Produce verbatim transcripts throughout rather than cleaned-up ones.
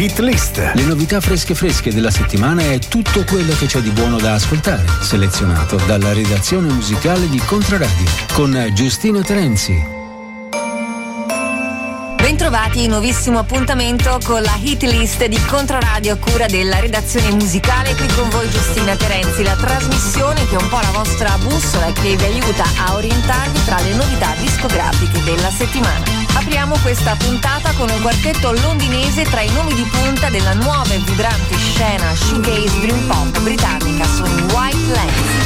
Hit List. Le novità fresche fresche della settimana e tutto quello che c'è di buono da ascoltare, selezionato dalla redazione musicale di Controradio con Giustina Terenzi. Bentrovati, nuovissimo appuntamento con la Hit List di Controradio a cura della redazione musicale. Qui con voi Giustina Terenzi, la trasmissione che è un po' la vostra bussola e che vi aiuta a orientarvi tra le novità discografiche della settimana. Apriamo questa puntata con un quartetto londinese tra i nomi di punta della nuova e vibrante scena shoegaze dream pop britannica, sono i White Lens.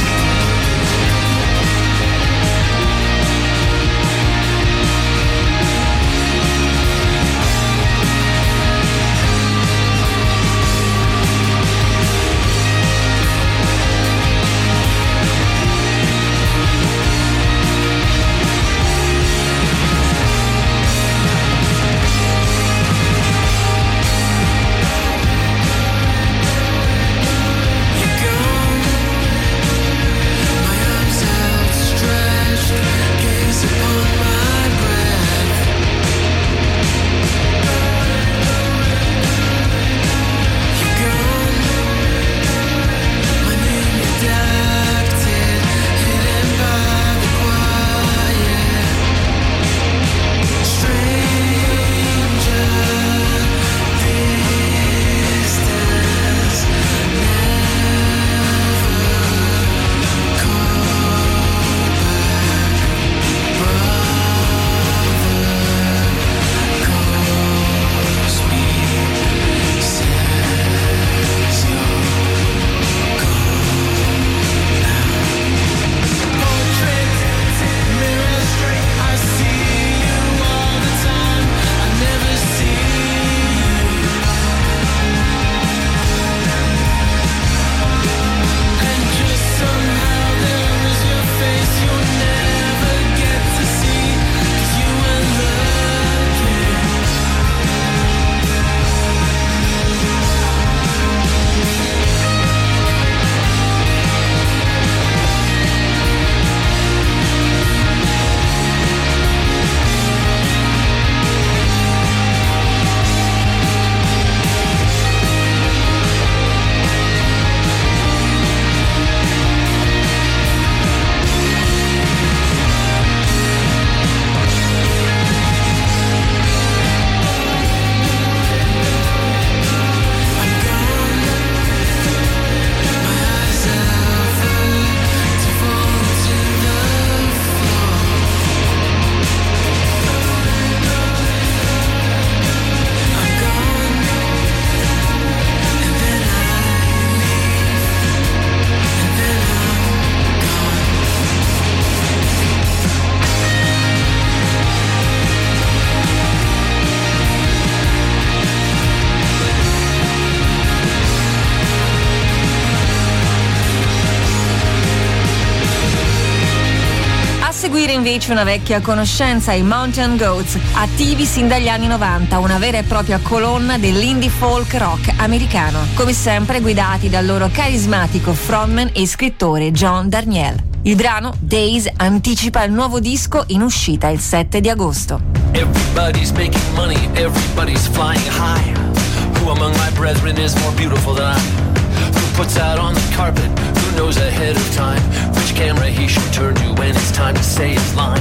Invece una vecchia conoscenza, i Mountain Goats, attivi sin dagli anni novanta, una vera e propria colonna dell'indie folk rock americano, come sempre guidati dal loro carismatico frontman e scrittore John Darnielle. Il brano Days anticipa il nuovo disco in uscita il sette di agosto. Everybody's making money, everybody's flying high. Who among my brethren is more beautiful than I? Who puts out on the carpet? Who knows ahead of time which camera he should turn to when it's time to say his line?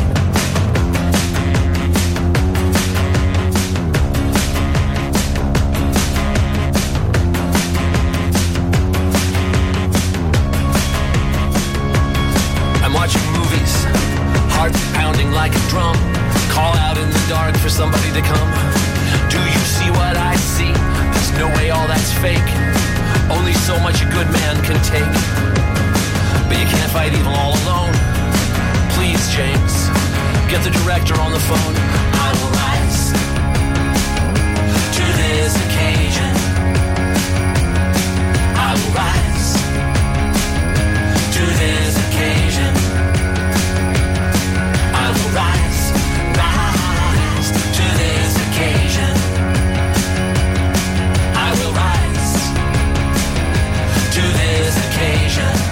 I'm watching movies, heart pounding like a drum. Call out in the dark for somebody to come. Do you see what I see? There's no way all that's fake. Only so much a good man can take. But you can't fight evil all alone. Please, James, get the director on the phone. I will rise to this occasion. I will rise to this occasion. I will rise, rise to this occasion. I will rise to this occasion.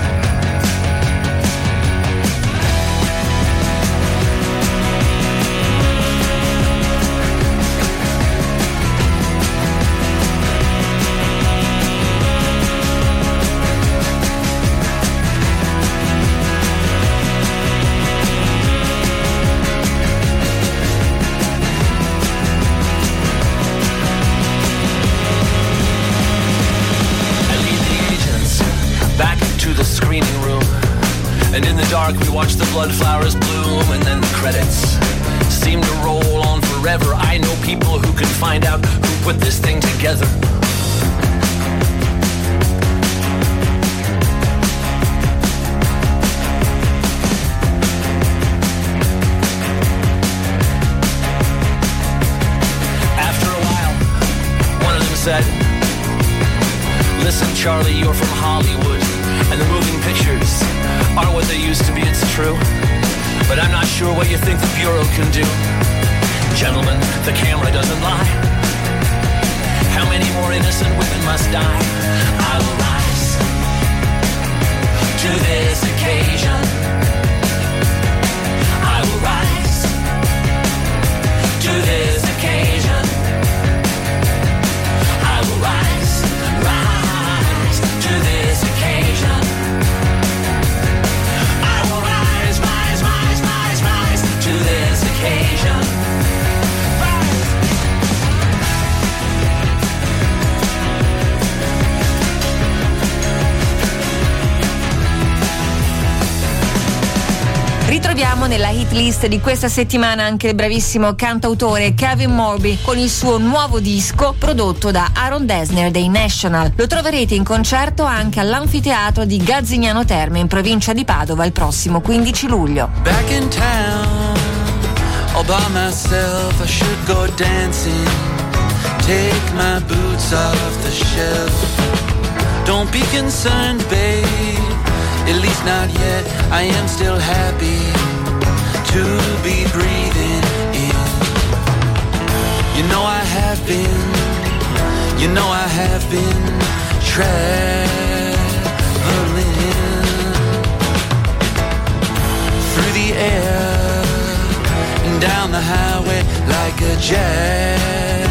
dark, we watch the blood flowers bloom, and then the credits seem to roll on forever. I know people who can find out who put this thing together. After a while, one of them said, "Listen, Charlie, you're from Hollywood, and the moving pictures are what they used to be, it's true. But I'm not sure what you think the Bureau can do. Gentlemen, the camera doesn't lie. How many more innocent women must die? I will rise to this occasion. I will rise to this occasion. I will rise, rise to this occasion. I will rise, rise, rise, rise, rise to this occasion. Ritroviamo nella hit list di questa settimana anche il bravissimo cantautore Kevin Morby con il suo nuovo disco prodotto da Aaron Dessner dei National. Lo troverete in concerto anche all'Anfiteatro di Gazzignano Terme in provincia di Padova il prossimo quindici luglio. Back in town, all by myself, I should go dancing. Take my boots off the shelf. Don't be concerned, babe. At least not yet, I am still happy to be breathing in. You know I have been, you know I have been traveling through the air and down the highway like a javelin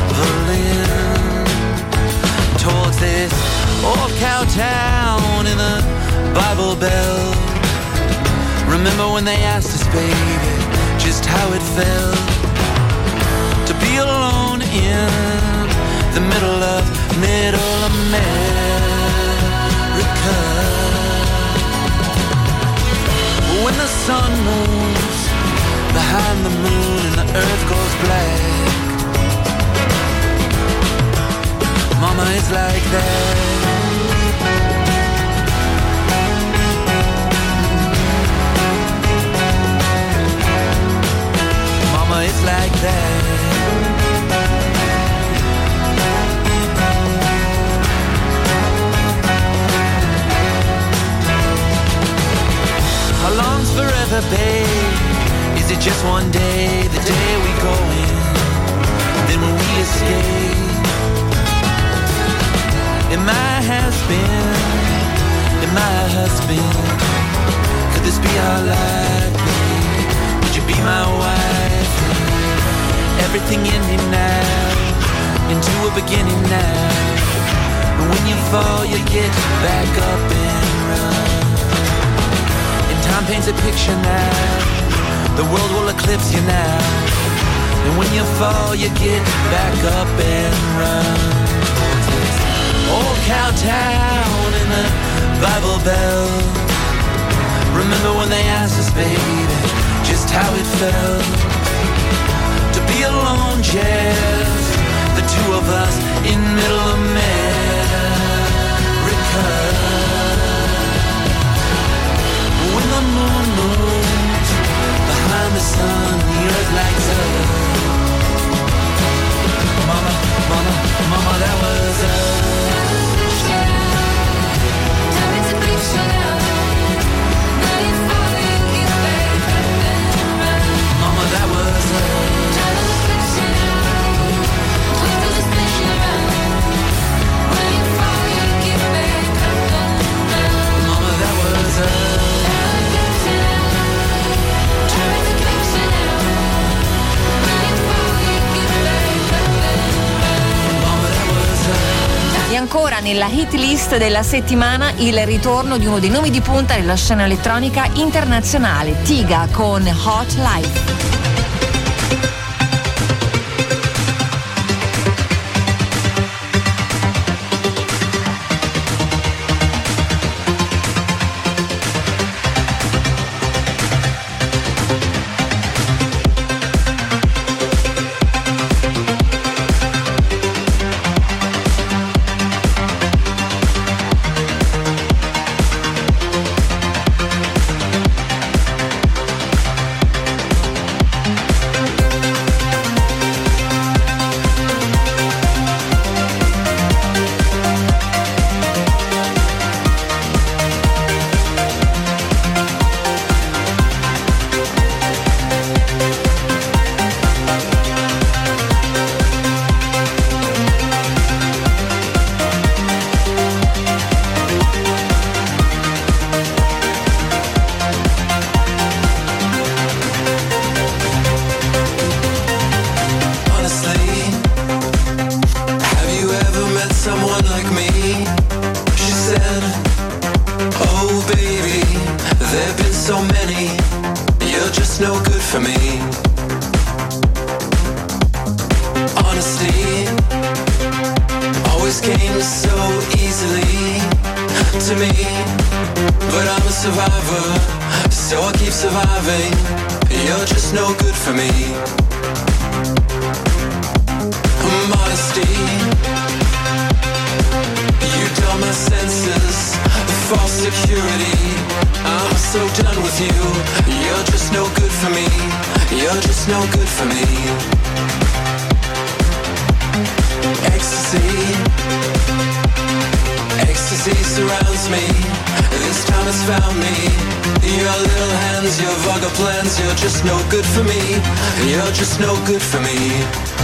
towards this old cow town in the Bible Belt. Remember when they asked us, baby, just how it felt to be alone in the middle of middle America. When the sun moves behind the moon and the earth goes black, Mama, it's like that. It's like that. How long's forever, babe? Is it just one day, the day we go in, then when we escape? Am I has-been? Am I a husband? Could this be our life, babe? Would you be my wife? Everything ending now, into a beginning now. And when you fall, you get back up and run. And time paints a picture now, the world will eclipse you now. And when you fall, you get back up and run. Old cow town in the Bible Belt. Remember when they asked us, baby, just how it felt to be alone, just the two of us in middle America. When the moon moves behind the sun, the earth lights up. Mama, mama, mama, that was us. Time is a picture now. Mama, that was us. E ancora nella hit list della settimana il ritorno di uno dei nomi di punta della scena elettronica internazionale, Tiga con Hot Life. to me, but I'm a survivor, so I keep surviving. You're just no good for me. Modesty, you dull my senses. False security, I'm so done with you. You're just no good for me. You're just no good for me. Ecstasy, ecstasy surrounds me. This time it's found me. Your little hands, your vulgar plans. You're just no good for me. You're just no good for me.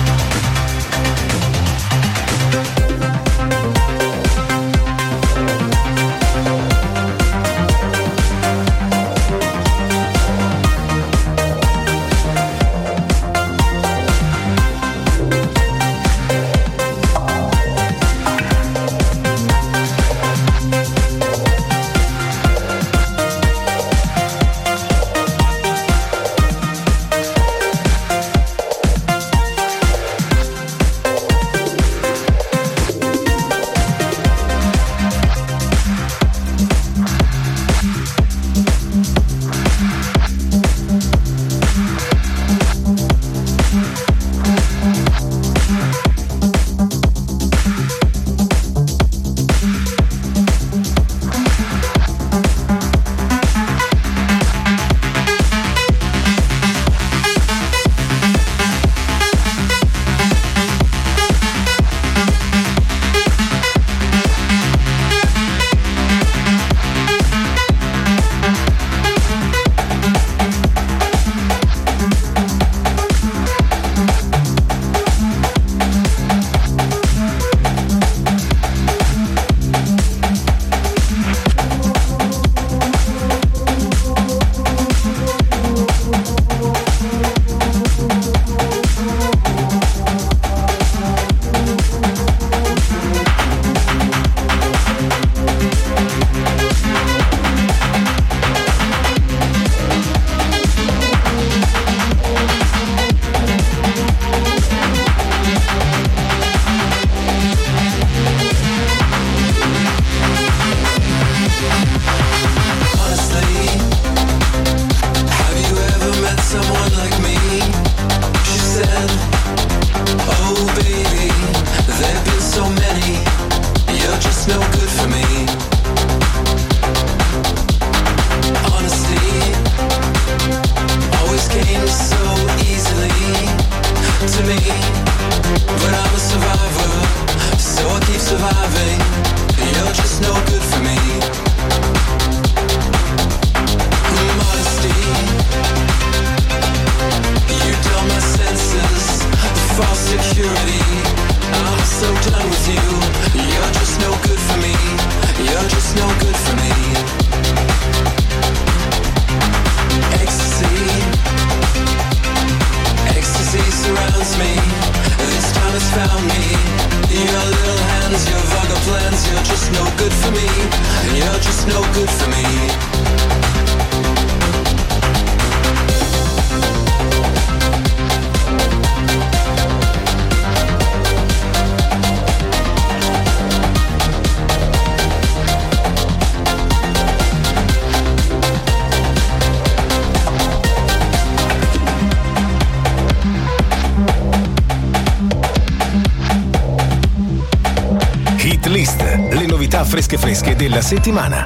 Fresche fresche della settimana.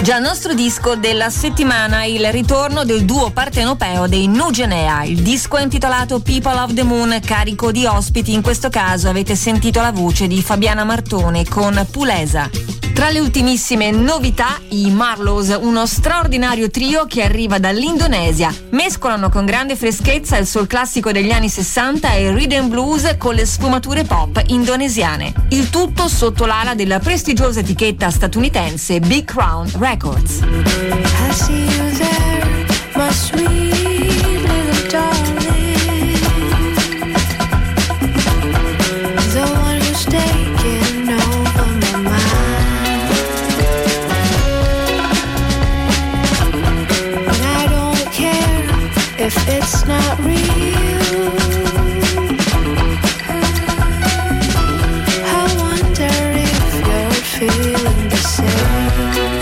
Già il nostro disco della settimana, il ritorno del duo partenopeo dei Nugenea. Il disco è intitolato People of the Moon, carico di ospiti. In questo caso avete sentito la voce di Fabiana Martone con Pulesa. Tra le ultimissime novità, i Marlows, uno straordinario trio che arriva dall'Indonesia. Mescolano con grande freschezza il soul classico degli anni sessanta e il rhythm blues con le sfumature pop indonesiane. Il tutto sotto l'ala della prestigiosa etichetta statunitense Big Crown Records. I see you there, my sweet little darling, the one who's taking over my mind. But I don't care if it's not real. I wonder if you're feeling the same.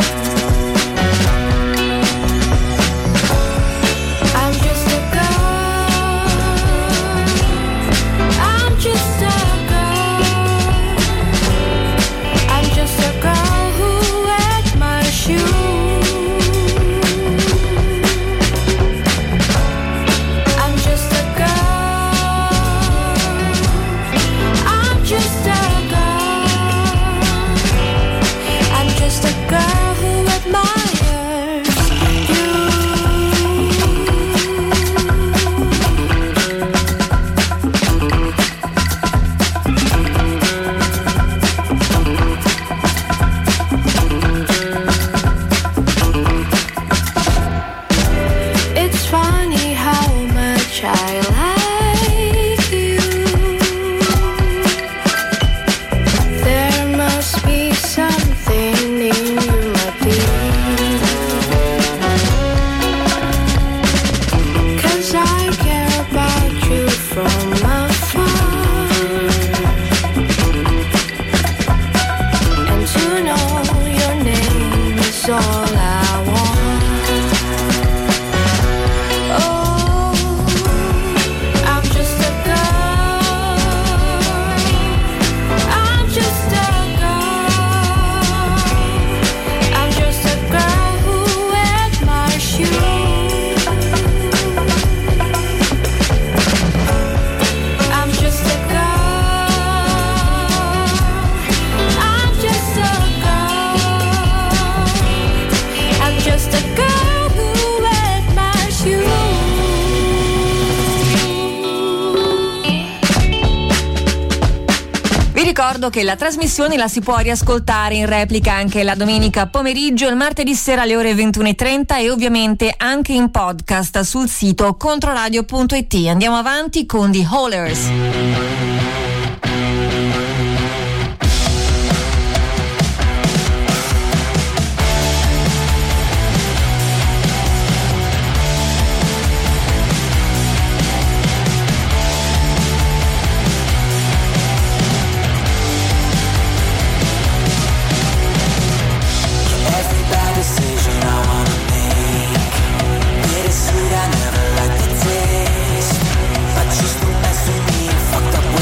Ricordo che la trasmissione la si può riascoltare in replica anche la domenica pomeriggio, il martedì sera alle ore ventuno e trenta e ovviamente anche in podcast sul sito controradio punto it. Andiamo avanti con The Haulers. Fucked up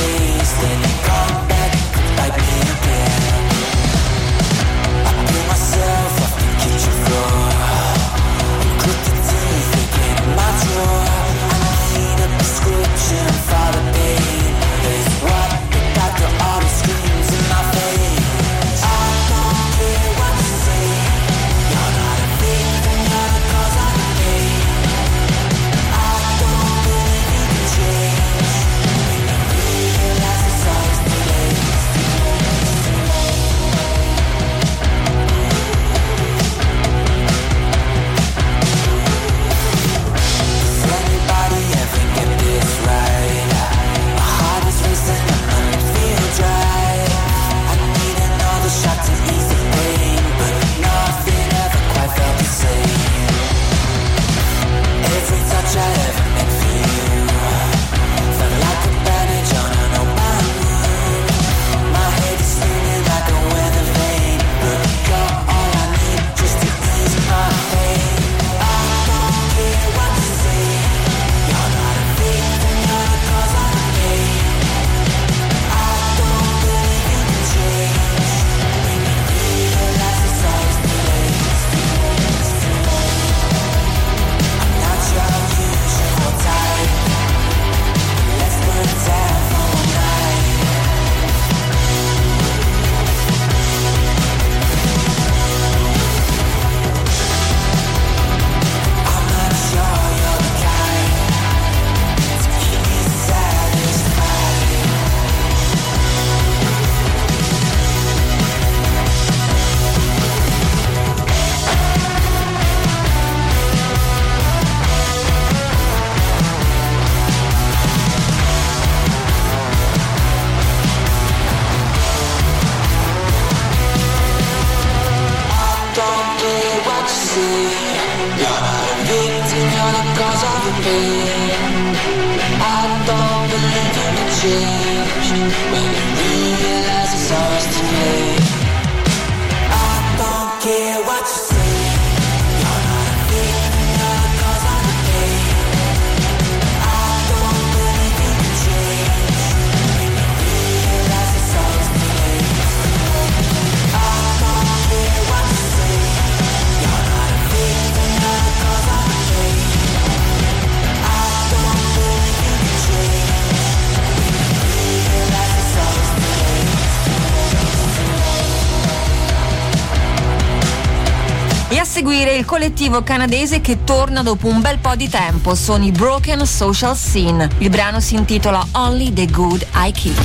E a seguire il collettivo canadese che torna dopo un bel po' di tempo, sono i Broken Social Scene. Il brano si intitola Only the Good I Keep.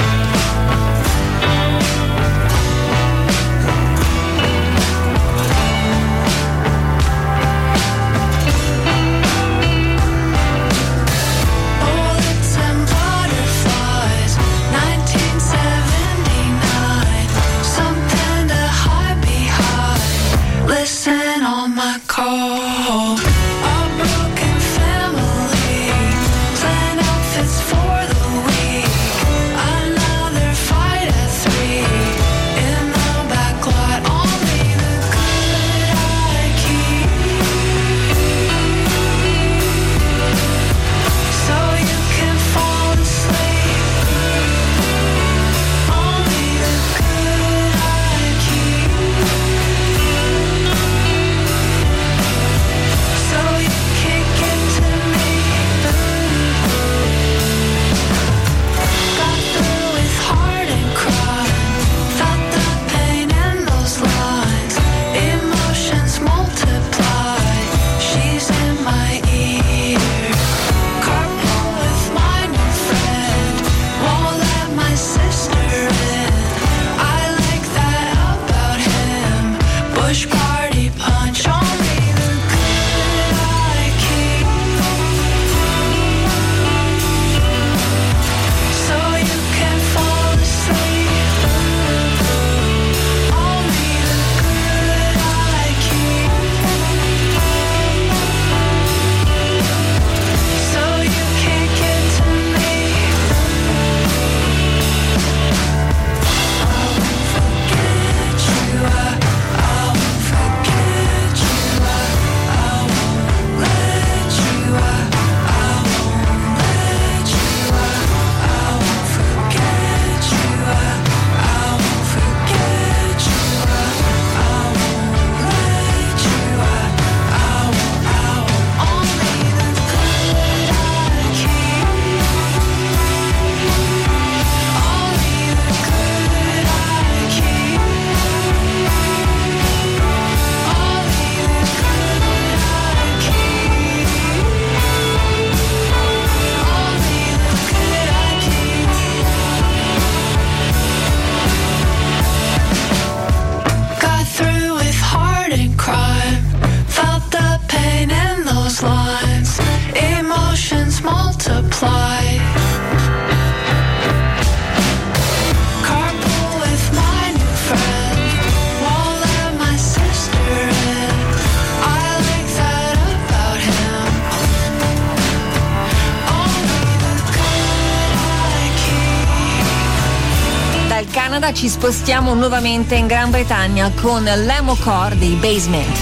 Ci spostiamo nuovamente in Gran Bretagna con l'emo core dei Basement.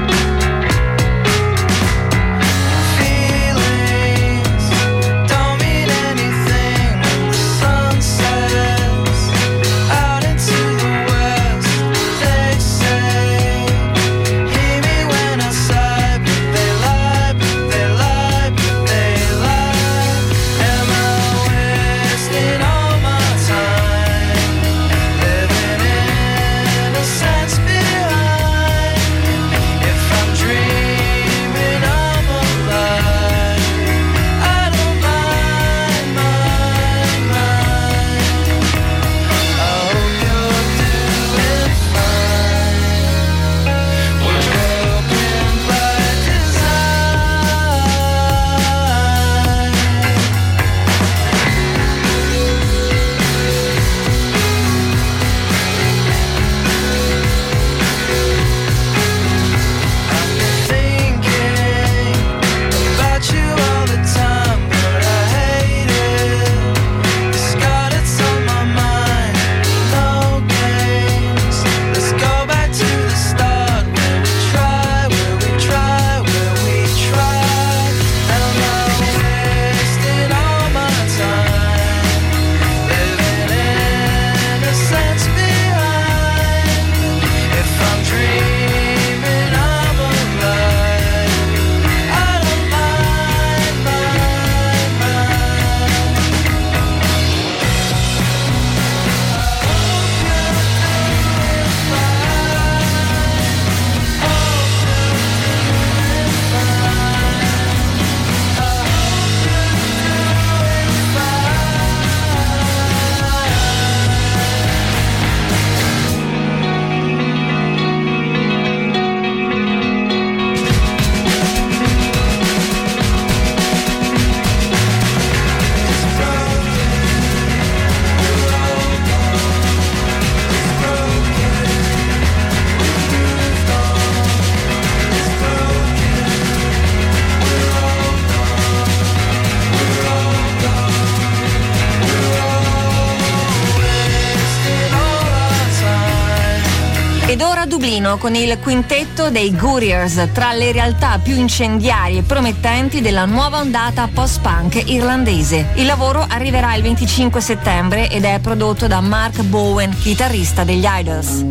Feelings don't mean Dublino con il quintetto dei Goodiers, tra le realtà più incendiarie e promettenti della nuova ondata post-punk irlandese. Il lavoro arriverà il venticinque settembre ed è prodotto da Mark Bowen, chitarrista degli Idols.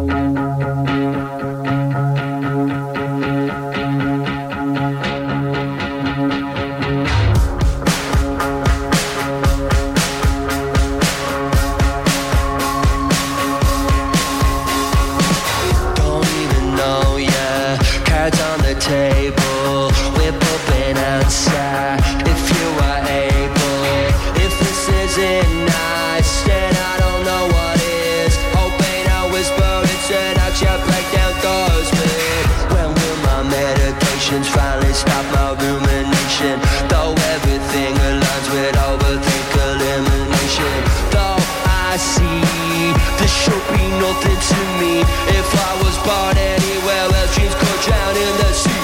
Finally stop my rumination. Though everything aligns with overthink elimination. Though I see this should be nothing to me. If I was born anywhere else, dreams could drown in the sea.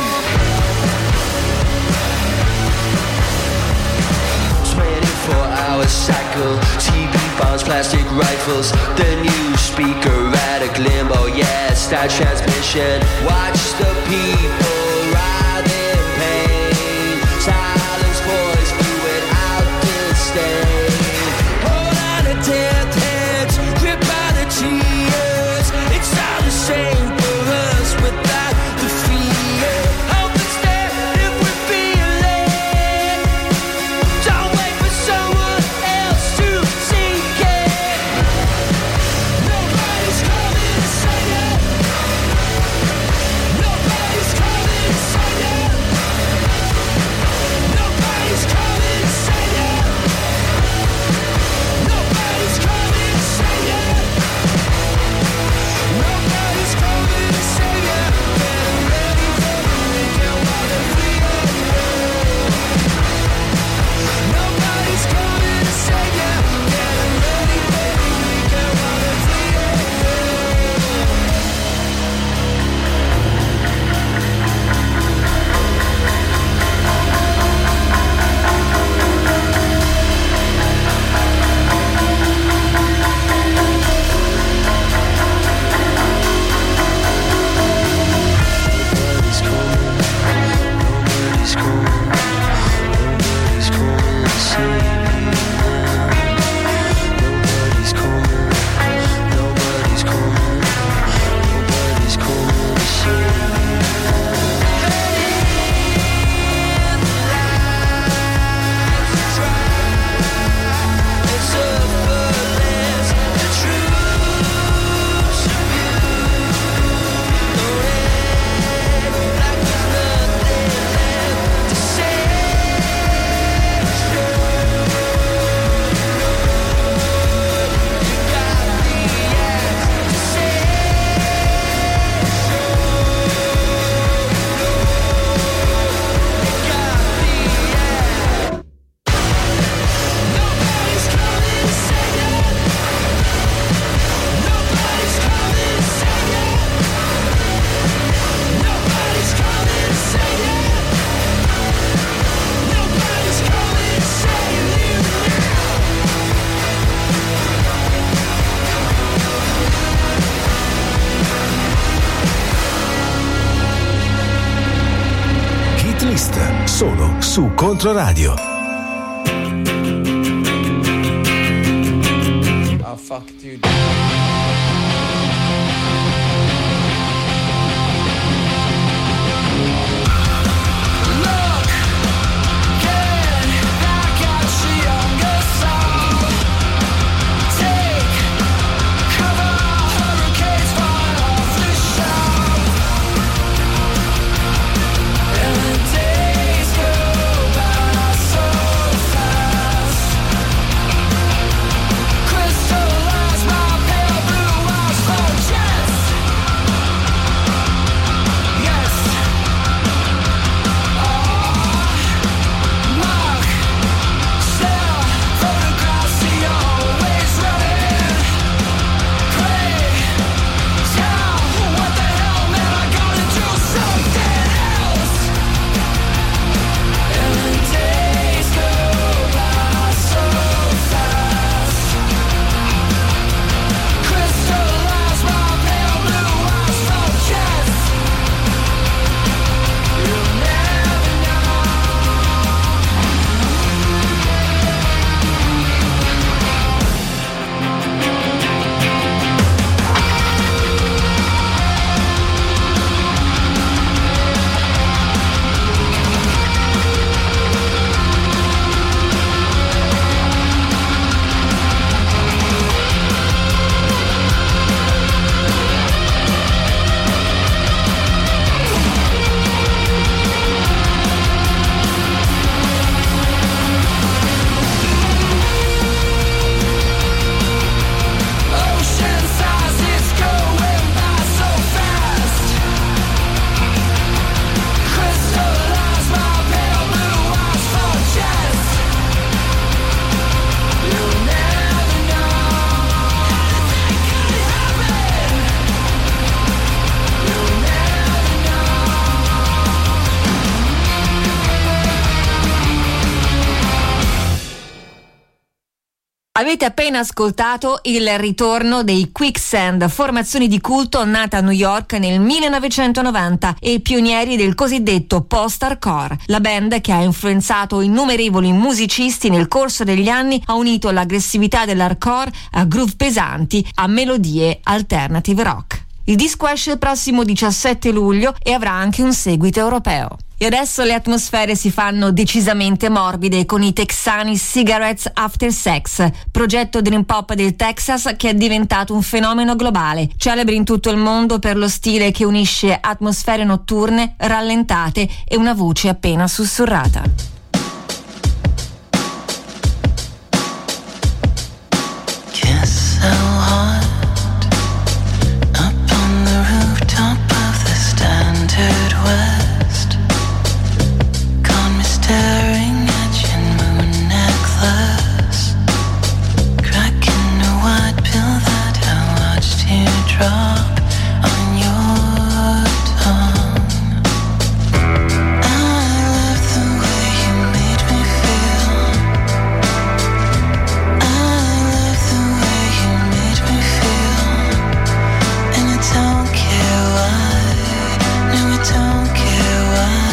twenty-four hour cycle, T V bombs, plastic rifles, the new speaker, erratic limbo, yeah, star transmission. Watch the people writhe in pain. Silence voice fluid out disdain. Hold on to death heads, gripped by the tears. It's all the same for us without the fear. Hope it's there if we're feeling. Don't wait for someone else to seek it. Nobody's coming to save you. Nobody's coming to save you. Nobody's coming to save you. Nobody's coming to save you. Nobody's coming to save you. Getting ready for the weekend while they're free on the road. Nobody's coming to save you. Getting ready for the weekend while they're free on the road. Nobody's coming, nobody's coming, nobody's coming to save you now. Nobody's coming, nobody's coming, nobody's coming to save you now. It's effortless, the truth's of you. Don't act like there's nothing left to say. It's true. You got the act to say. It's true. You got the act. Nobody's coming to save you. Nobody's coming to save you. Nobody's coming to save you. Nobody's coming to save you Hit List solo su Controradio. Oh fuck, dude. Look, get back at your younger self. Take cover, hurricanes fall off the shelf. And the days go by so fast. Crystallize my Avete appena ascoltato il ritorno dei Quicksand, formazione di culto nata a New York nel millenovecentonovanta e pionieri del cosiddetto post-hardcore. La band, che ha influenzato innumerevoli musicisti nel corso degli anni, ha unito l'aggressività dell'hardcore a groove pesanti, a melodie alternative rock. Il disco esce il prossimo diciassette luglio e avrà anche un seguito europeo. E adesso le atmosfere si fanno decisamente morbide con i texani Cigarettes After Sex, progetto dream pop del Texas che è diventato un fenomeno globale, celebri in tutto il mondo per lo stile che unisce atmosfere notturne, rallentate e una voce appena sussurrata. Kiss so hot up on the rooftop of the Standard West. Staring at your moon necklace, cracking a white pill that I watched you drop on your tongue. I love the way you made me feel. I love the way you made me feel. And I don't care why, no I don't care why.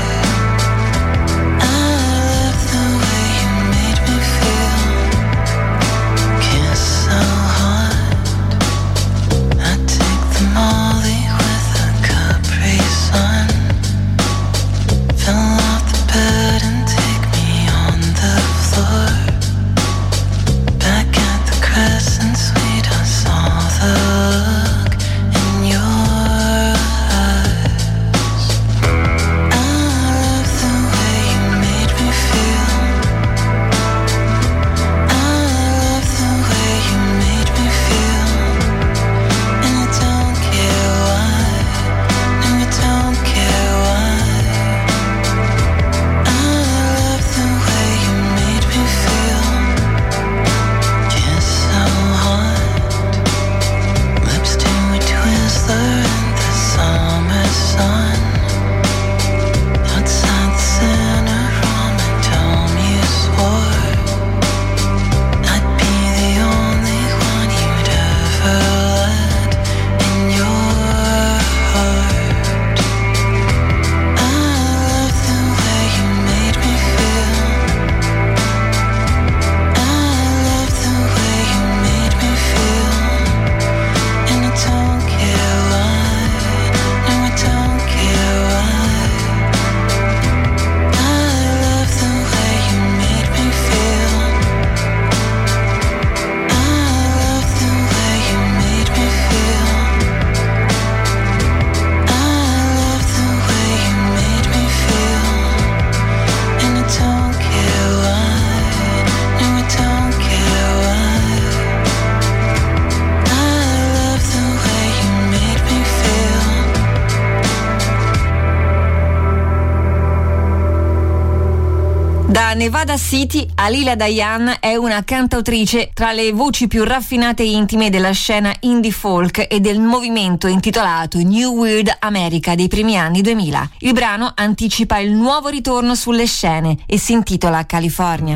Nevada City, Alila Dayan è una cantautrice tra le voci più raffinate e intime della scena indie folk e del movimento intitolato New Weird America dei primi anni duemila. Il brano anticipa il nuovo ritorno sulle scene e si intitola California.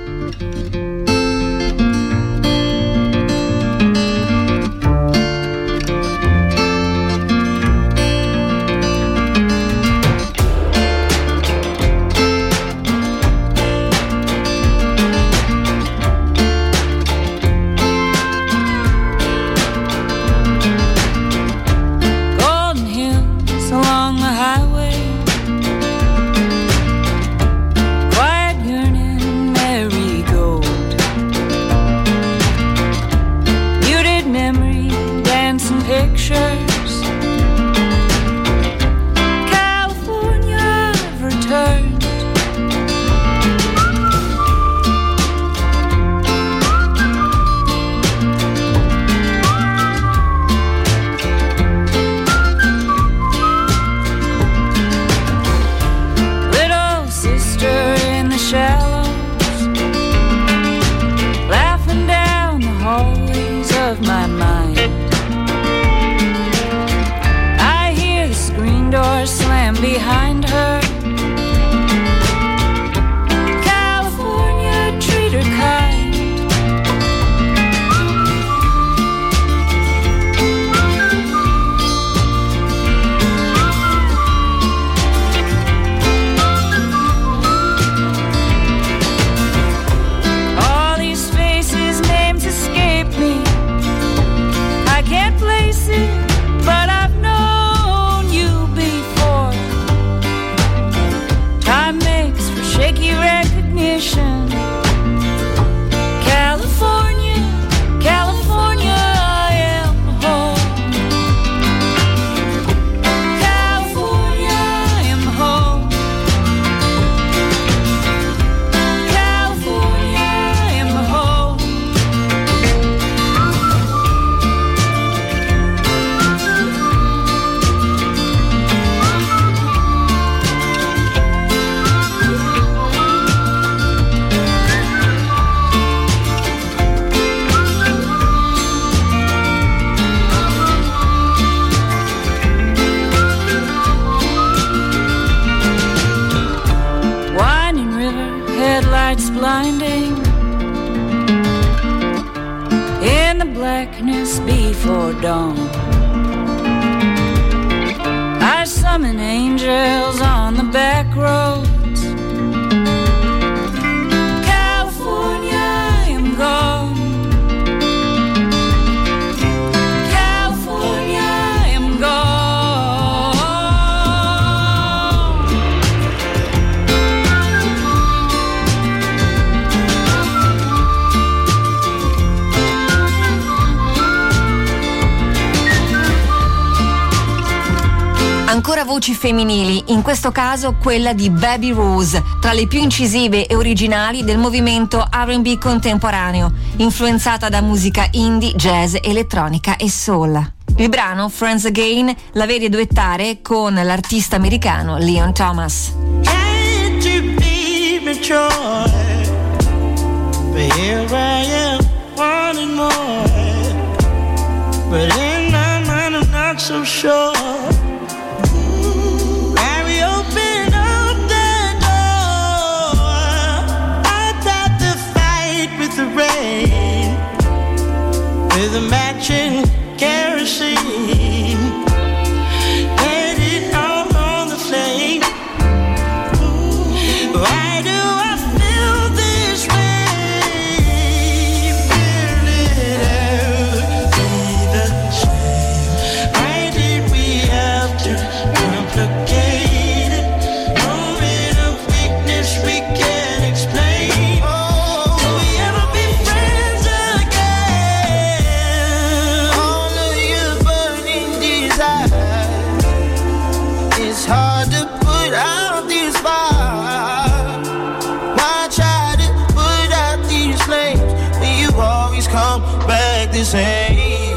Behind her, California, treat her kind. blinding in the blackness before dawn. I summon angels on the back roads. California, I am gone. California, I am gone. Ancora voci femminili, in questo caso quella di Baby Rose, tra le più incisive e originali del movimento R and B contemporaneo, influenzata da musica indie, jazz, elettronica e soul. Il brano Friends Again la vede duettare con l'artista americano Leon Thomas. Hate to be mature, but here I am wanting more, but in my mind I'm not so sure. With a matching kerosene, let it all on the flame. Why do I feel this way? Will it ever be the same? Why did we have to complicate it? Moment of weakness we can't explain. Will we ever be friends again? All of your burning desire, it's hard to put out these fires. Why try to put out these flames when you always come back the same?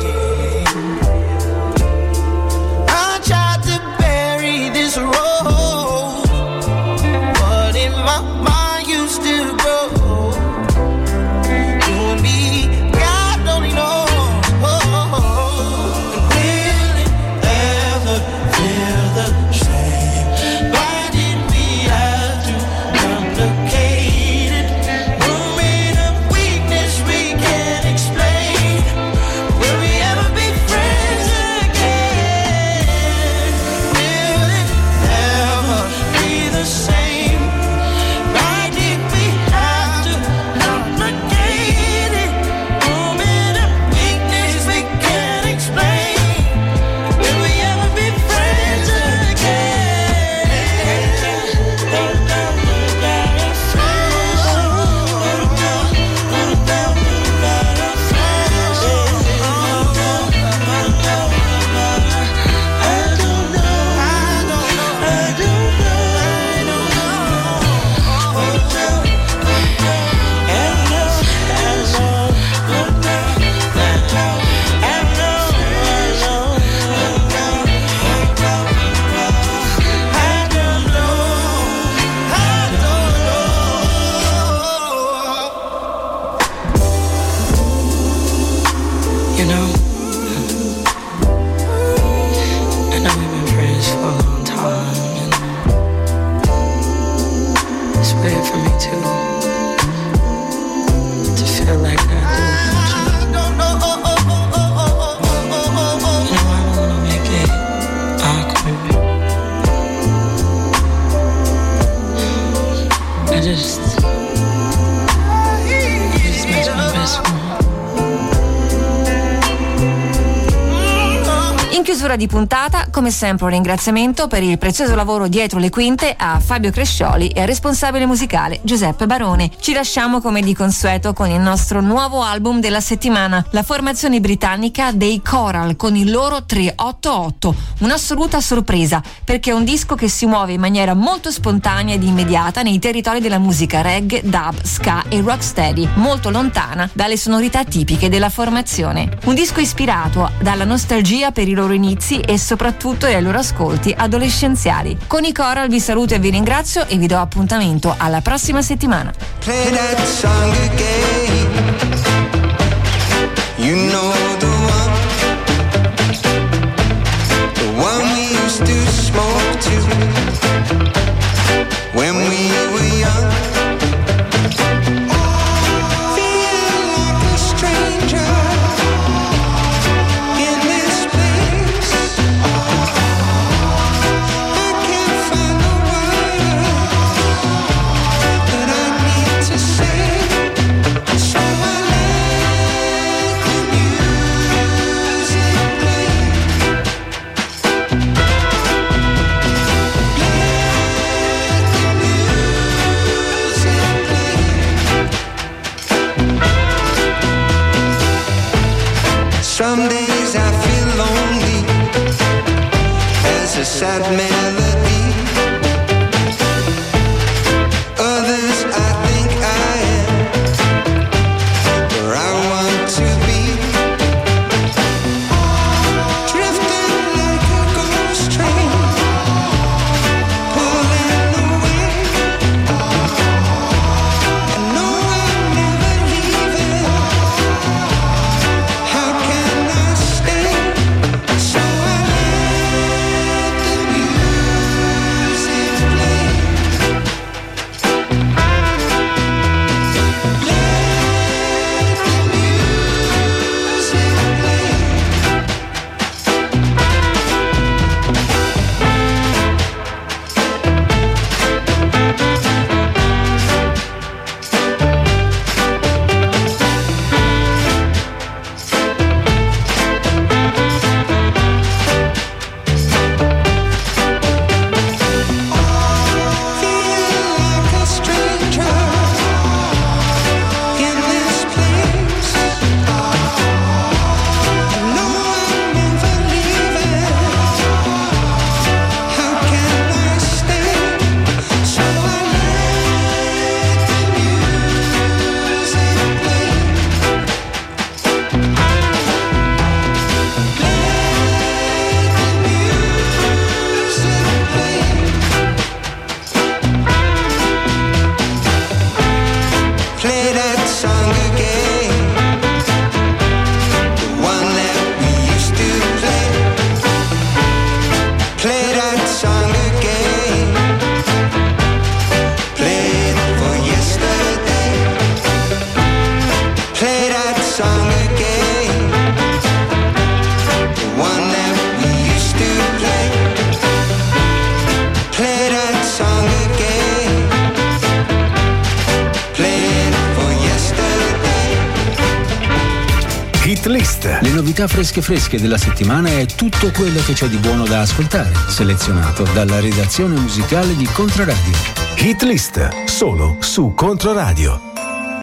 I tried to bury this rose, but in my mind you still grow. You and me, God only knows. Will it ever feel the same? Why did we have to complicate it? Moment of weakness we can't explain. Will we ever be friends again? Will it ever be the same? Why did we have to complicate it? Moment of weakness we can't explain. Will we ever be friends again? I don't know, I don't know, I don't You know, I know we've been friends for a long time, and it's weird for me too to feel like I do. You know, I don't wanna make it awkward. I just, it just makes my best friend. In chiusura di puntata, come sempre un ringraziamento per il prezioso lavoro dietro le quinte a Fabio Crescioli e al responsabile musicale Giuseppe Barone. Ci lasciamo come di consueto con il nostro nuovo album della settimana, la formazione britannica dei Coral con il loro tre otto otto, un'assoluta sorpresa perché è un disco che si muove in maniera molto spontanea ed immediata nei territori della musica reggae, dub, ska e rocksteady, molto lontana dalle sonorità tipiche della formazione. Un disco ispirato dalla nostalgia per i loro inizi e soprattutto ai loro ascolti adolescenziali. Con i Coral vi saluto e vi ringrazio e vi do appuntamento alla prossima settimana. Play that song again. You know the one, the one we used to smoke to when we were young. List. Le novità fresche fresche della settimana e tutto quello che c'è di buono da ascoltare, selezionato dalla redazione musicale di Controradio. Hit List, solo su Controradio.